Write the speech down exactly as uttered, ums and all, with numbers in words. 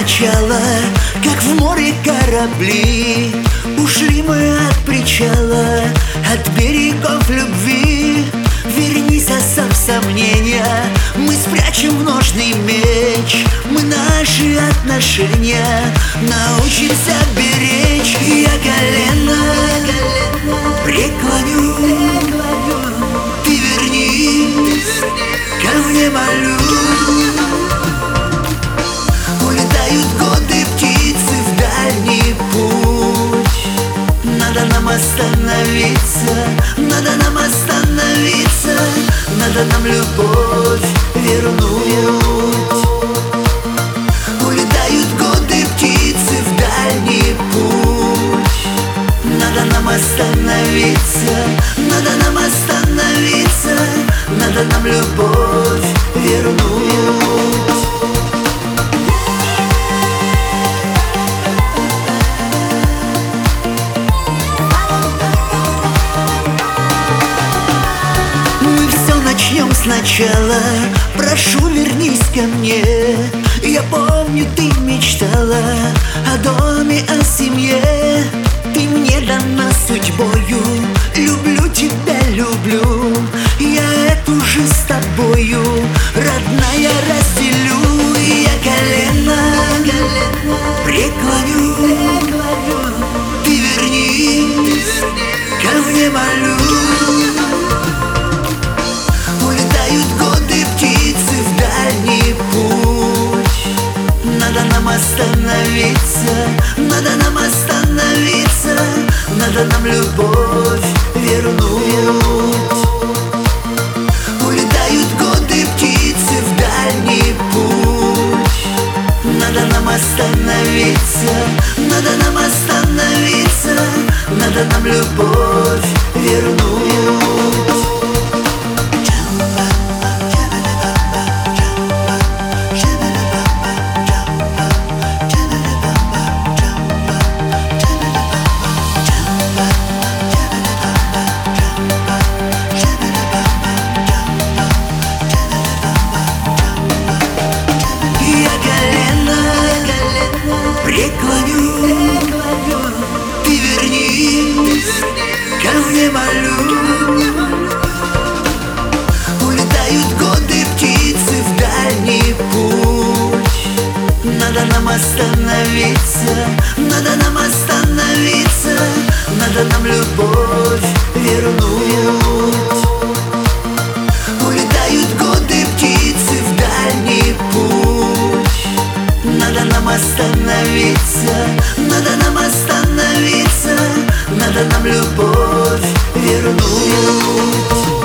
сначала, как в море корабли. Ушли мы от причала, от берегов любви. Вернись, оставь сомнения, мы спрячем в ножный меч. Мы наши отношения научимся беречь. Я колено преклоню, ты вернись, ко мне молю. Улетают годы, птицы в дальний путь. Надо нам остановиться, надо нам остановиться, надо нам любовь вернуть. Улетают годы, птицы в дальний путь. Надо нам остановиться, надо нам остановиться, надо нам любовь вернуть. Начнем сначала, прошу, вернись ко мне. Я помню, ты мечтала о доме, о семье. Ты мне дана судьбою, люблю тебя, люблю. Я эту же с тобою, родная, разделю. Я колено преклоню, ты вернись, ко мне молю. Надо нам остановиться, надо нам остановиться, надо нам любовь вернуть. Улетают годы, птицы в дальний путь. Надо нам остановиться, надо нам остановиться, надо нам любовь вернуть. Преклоню, ты вернись, ко мне молю. Улетают годы, птицы в дальний путь. Надо нам остановиться, надо нам остановиться, надо нам любовь вернуть. Улетают годы, птицы в дальний путь. Надо нам остановиться, надо нам остановиться, надо нам любовь вернуть.